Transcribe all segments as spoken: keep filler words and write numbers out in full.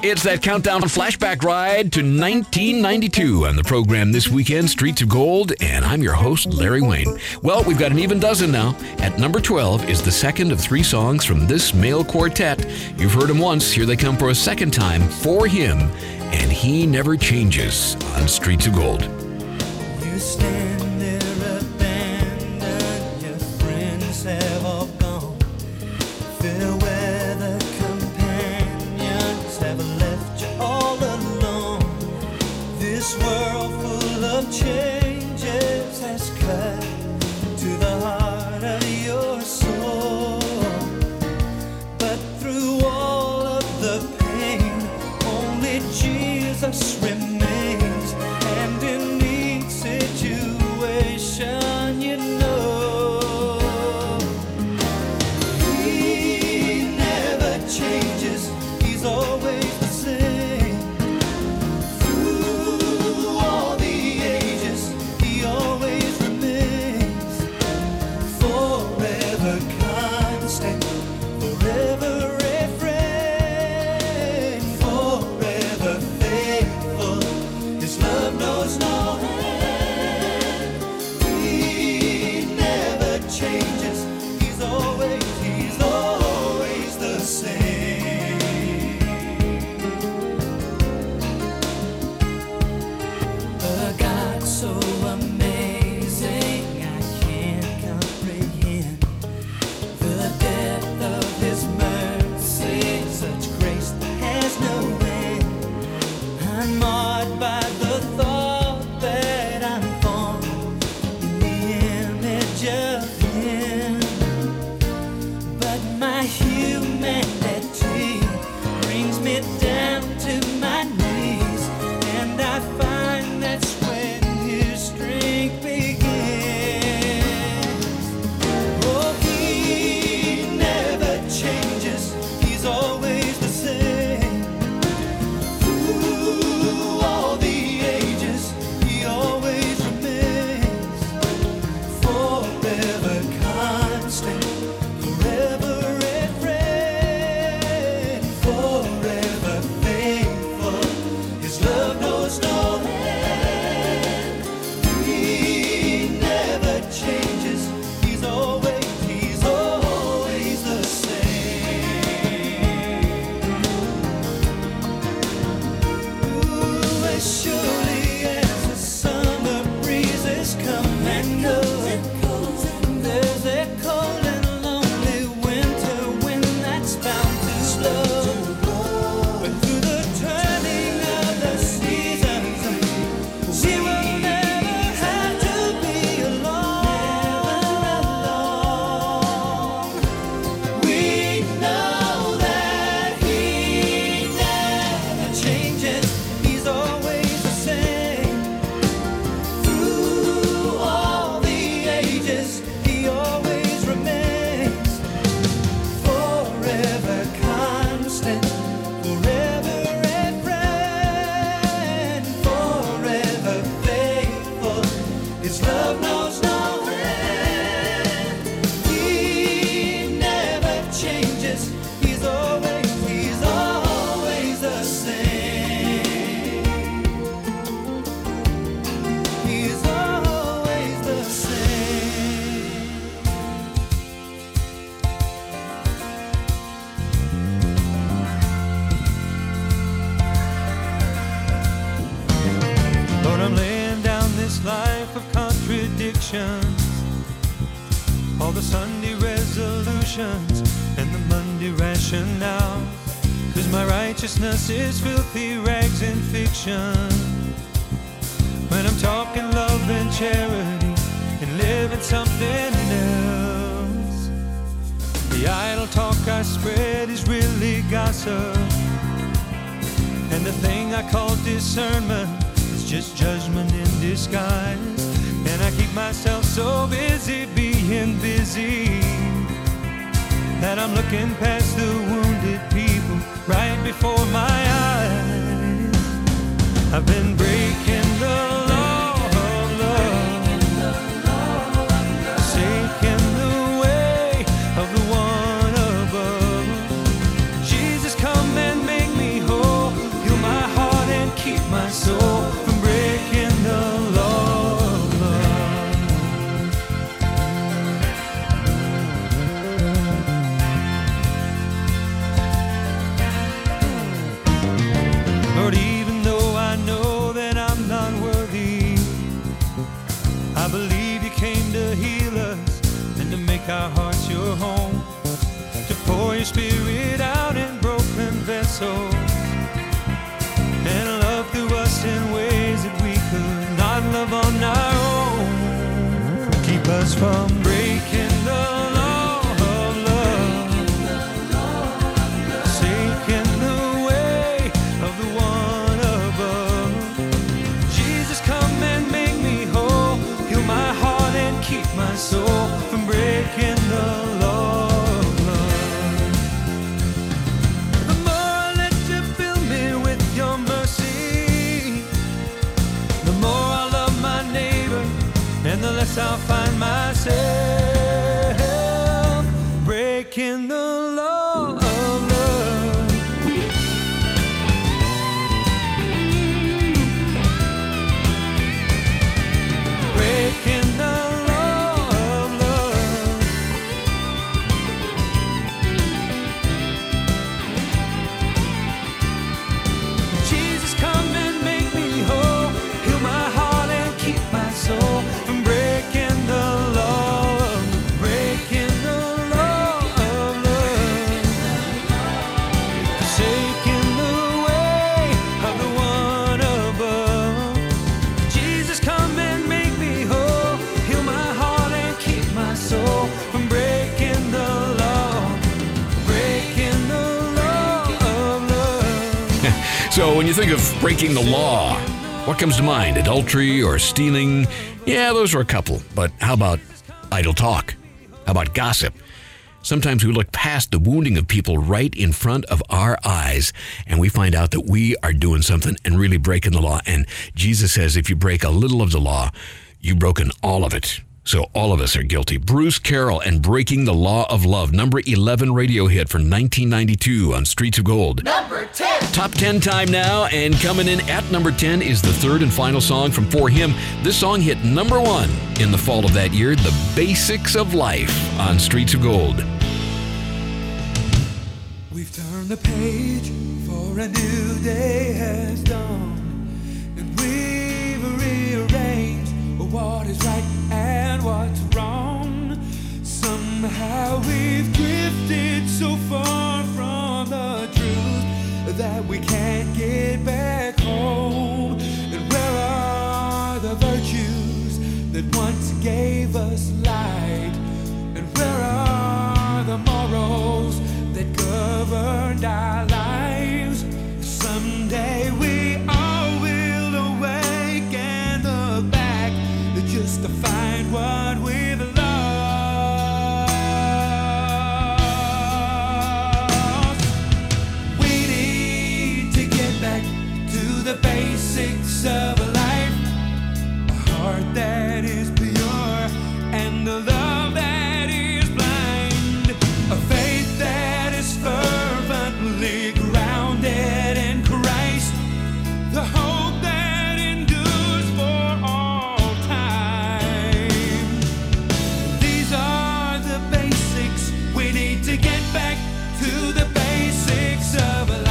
It's that countdown flashback ride to nineteen ninety-two on the program this weekend, Streets of Gold, and I'm your host, Larry Wayne. Well, we've got an even dozen now. At number twelve is the second of three songs from this male quartet. You've heard them once. Here they come for a second time, For Him, and He Never Changes on Streets of Gold. You stand there abandoned, your friends have all gone. Fair weather companions have left you all alone. This world full of changes has cut to the heart of your soul. But through all of the pain, only Jesus remains. And in each situation, you know, He never changes. He's always the same. Through all the ages, He always remains. Forever constant, forever refrain, forever faithful. His love knows no end. He never changes. He's always, he's always the same. A God so amazing, I can't comprehend the depth of His mercy, such grace that has no end. I'm marred by the thought that I'm formed in the image of Him. But my humanity brings me down to my knees, and I find that's when His strength begins. Oh, He never changes. He's always the same. Through all the ages, He always remains. Forever constant, forever refrain, forever faithful. His love knows no end. He never changes. He's always, He's always the same. Ooh, as surely as the summer breezes come and go, there's a cold and lonely winter when that's bound to slow. But through the turning of the seasons, we will never have to be alone. We know that He never changes. He's always the same. Through all the ages, He always remains. Forever constant, forever refrain, forever faithful. His love knows no end. He never changes. He's always, He's always the same. He's always the same. Lord, I'm laying down this life of contradictions, all the Sunday resolutions and the Monday rationale. Cause my righteousness is filthy rags and fiction. When I'm talking love and charity and living something else, the idle talk I spread is really gossip, and the thing I call discernment is just judgment in disguise. And I keep myself so busy being busy that I'm looking past the wounded people right before my eyes. I've been breaking the law of love, seeking the way of the one above. Jesus, come and make me whole. from breaking the law of love, taking the way of the one above. Jesus, come and make me whole, heal my heart and keep my soul from breaking the law of love. The more I let you fill me with your mercy, the more I love my neighbor, and the less I'll find myself breaking the law of love. Breaking the law of love. Jesus, come and make me whole, heal my heart and keep my soul from breaking the law of breaking the law of love, forsaking the way of the one above. Jesus, come and make me whole, heal my heart and keep my soul from breaking the law, breaking the law of love. So when you think of breaking the law, what comes to mind? Adultery or stealing? Yeah, those are a couple. But how about idle talk? How about gossip? Sometimes we look past the wounding of people right in front of our eyes, and we find out that we are doing something and really breaking the law. And Jesus says if you break a little of the law, you've broken all of it. So all of us are guilty. Bruce Carroll and Breaking the Law of Love, number eleven radio hit for nineteen ninety-two on Streets of Gold. Number ten. Top ten time now, and coming in at number ten is the third and final song from For Him. This song hit number one in the fall of that year, The Basics of Life on Streets of Gold. We've turned the page, for a new day has dawned, and we've rearranged what is right and what's wrong. Somehow we've drifted so far from the truth that we can't get back home. And where are the virtues that once gave us light? And where are the morals that governed our lives? Someday we all will awake and look back just to find what we've lost. We need to get back to the basics of life, a heart that is pure and a love that is blind, a faith that is fervently grounded in Christ, the hope that endures for all time. These are the basics. We need to get back to the basics of life.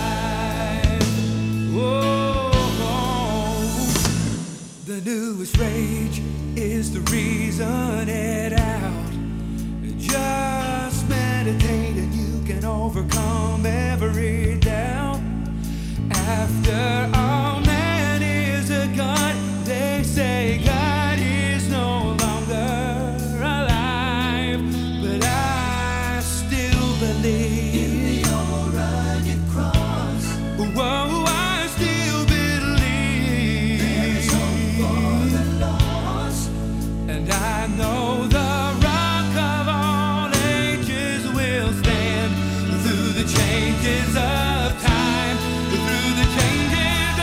Oh, the newest rage is the reason it out. Just meditate and you can overcome every doubt. After all, man is a god. They say God is no longer alive, but I still believe in the old rugged cross. Whoa, I still believe there is hope for the lost, and I know the rock of all ages will stand through the changes of time, through the changes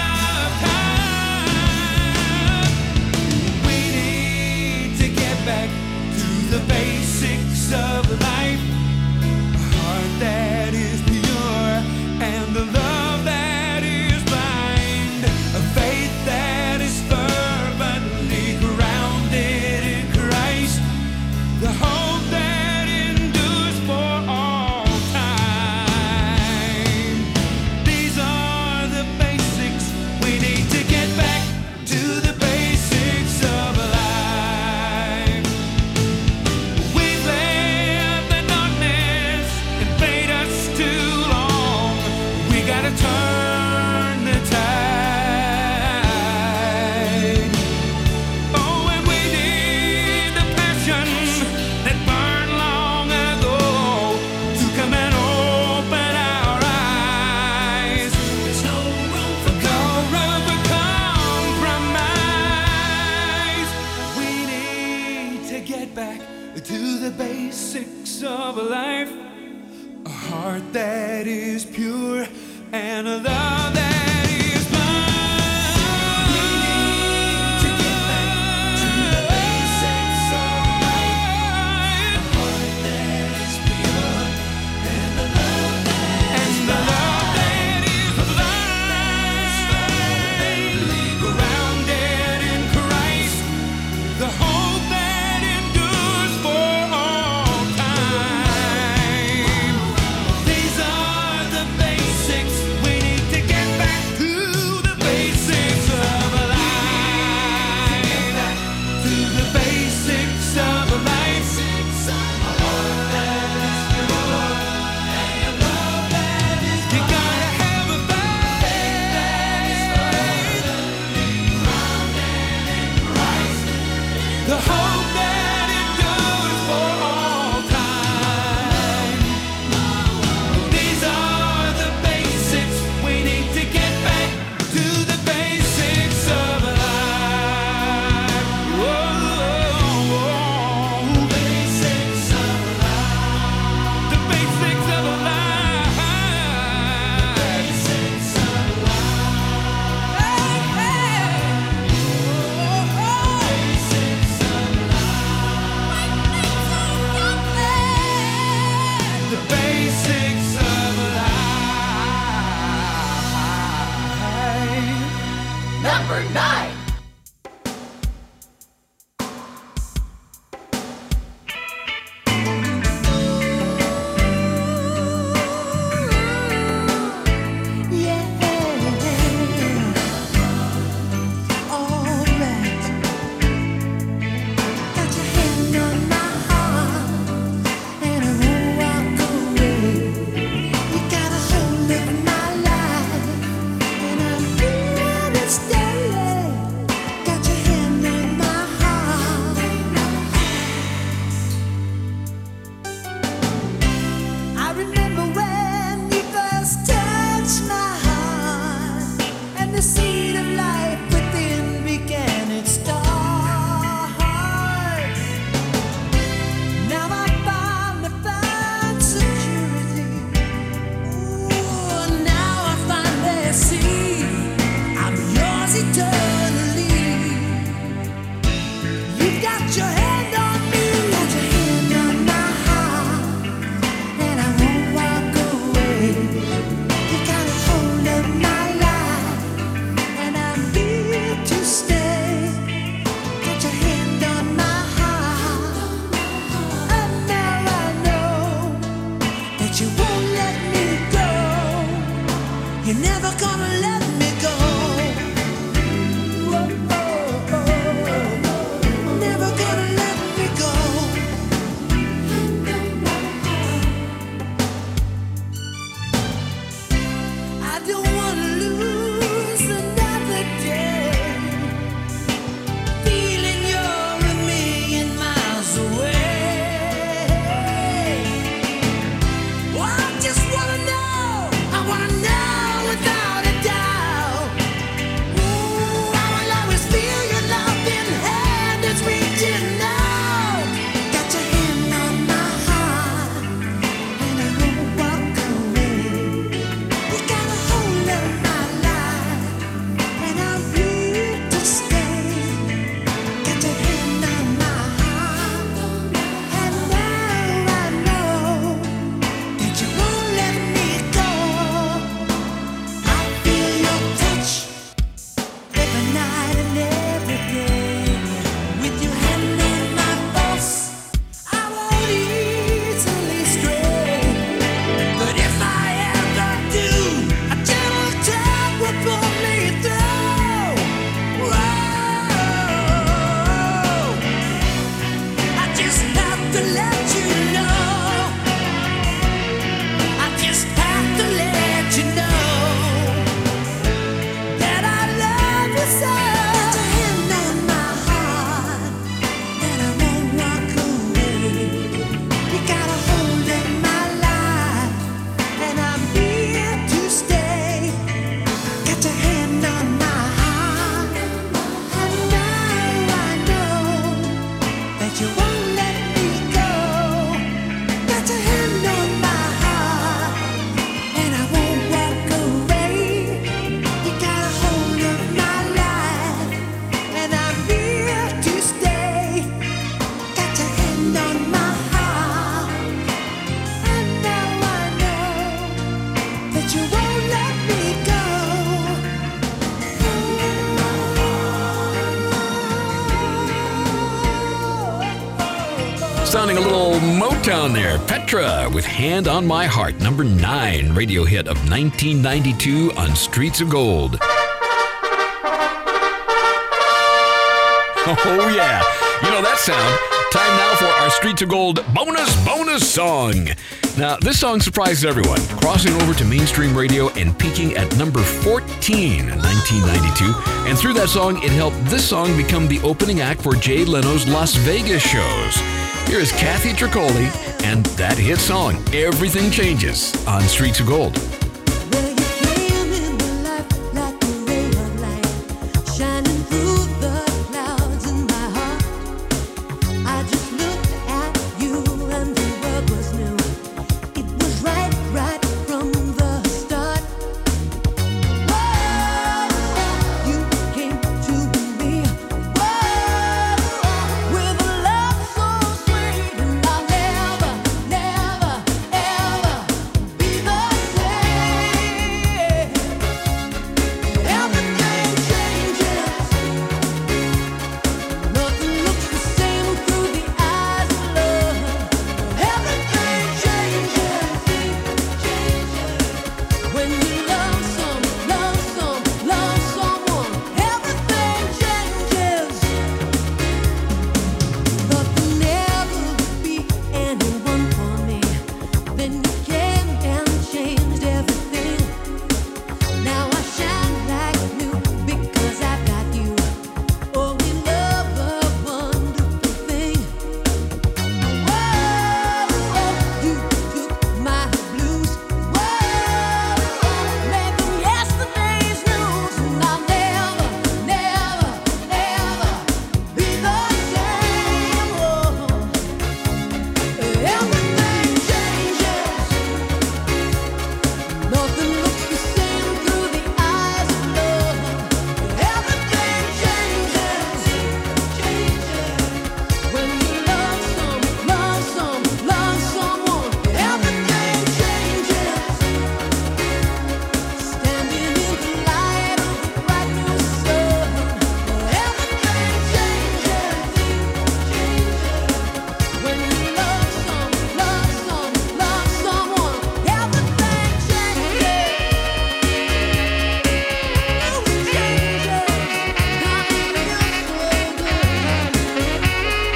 life, a heart that is pure, and a love that is blind. We need to get back to the basics of life, a heart that is pure, and a love that is blind. Grounded in Christ, the hope that endures for all time. These are the basics. We need to get back to the basics of life. To the basics of life. A heart that is pure and a love that is blind. You gotta have a faith. Grounded in Christ, the hope that endures for all time. These are the basics. We need to get back to the basics of life. Whoa, basics of life. The basics of life. Basics of life. Basics of life. The basics of life. Number nine. I remember when you first touched my heart, and the seed of life within began its start. Now I finally find security. Ooh, now I finally see I'm yours eternally. You've got your hand on me, got your hand on my heart, and I won't walk away. You got a hold of my life, and I'm here to stay. Got your hand on my heart, and now I know that you won't let me go. You're never gonna let me go. Whoa, oh, oh, never gonna let me go. I don't wanna lose another day, feeling you're a million miles away. Oh, I just wanna know, I wanna know without a a little Motown there. Petra with Hand on My Heart, number nine radio hit of nineteen ninety-two on Streets of Gold. Oh, yeah. You know that sound. Time now for our Streets of Gold bonus, bonus song. Now, this song surprised everyone, crossing over to mainstream radio and peaking at number fourteen in nineteen ninety-two. And through that song, it helped this song become the opening act for Jay Leno's Las Vegas shows. Here is Kathy Tricoli and that hit song, Everything Changes, on Streets of Gold. Well, you came in my life like a ray of light, shining through the clouds in my heart. I just looked at you and the world was new. It was right, right from the start. Whoa, you came to me. Whoa, with a love so sweet, and I'll never, never, ever be the same. Everything changes. Nothing looks the same through the eyes of love. Everything changes, changes. When you love some, love some, love someone, everything changes. Thought there never would be anyone for me. Then you came and changed everything. Now I shine like new because I've got you. Oh, we love a wonderful thing. Whoa, you took my blues. Whoa, made them yesterday's news, and I'll never, never, ever be the same. Whoa, everything changes. Nothing looks the same through the eyes of love. Everything changes, changes. When you love some, love some, love someone, everything changes. Standing in the light of the bright new sun, everything changes, changes. When you love some, love some, love someone, everything changes. Oh, it changes. God, it feels so good.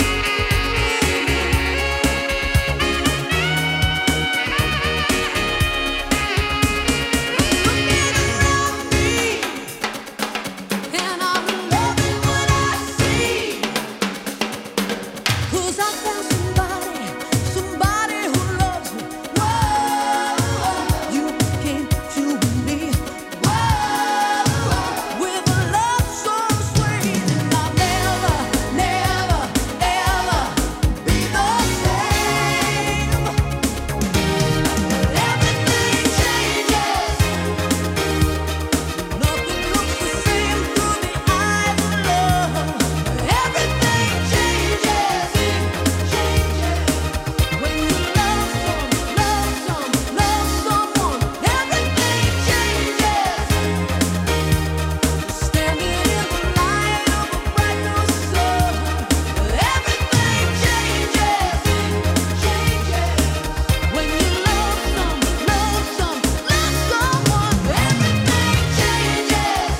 And I'm loving what I see. 'Cause I found somebody, somebody who loves me. Whoa, you came to me. Whoa, with a love so sweet, and I'll never, never, ever be the same. Everything changes. Nothing looks the same through the eyes of love. Everything changes, changes. When you love some, love some, love someone, everything changes. Standing in the light of a bright new sun, everything changes, changes. When you love some, love some, love someone, everything changes.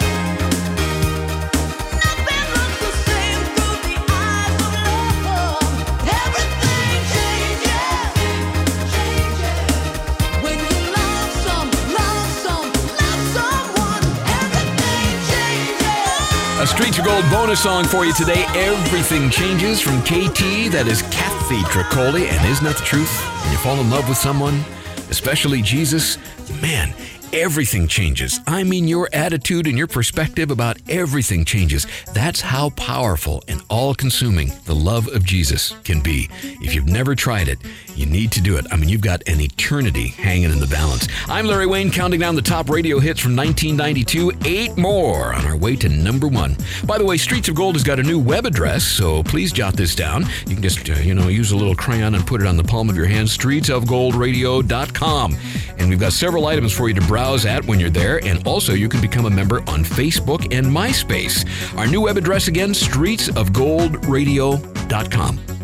Nothing looks the same through the eyes of love. Everything changes, changes. When you love some, love some, love someone, everything changes. A Streets of Gold bonus song for you today, Everything Changes, from K T. That is Kathy Tricoli. And isn't that the truth? When you fall in love with someone, especially Jesus, man, everything changes. I mean, your attitude and your perspective about everything changes. That's how powerful and all-consuming the love of Jesus can be. If you've never tried it, you need to do it. I mean, you've got an eternity hanging in the balance. I'm Larry Wayne, counting down the top radio hits from nineteen ninety-two. Eight more on our way to number one. By the way, Streets of Gold has got a new web address, so please jot this down. You can just, uh, you know, use a little crayon and put it on the palm of your hand, streets of gold radio dot com. And we've got several items for you to browse at when you're there. And also, you can become a member on Facebook and MySpace. Our new web address again, streets of gold radio dot com.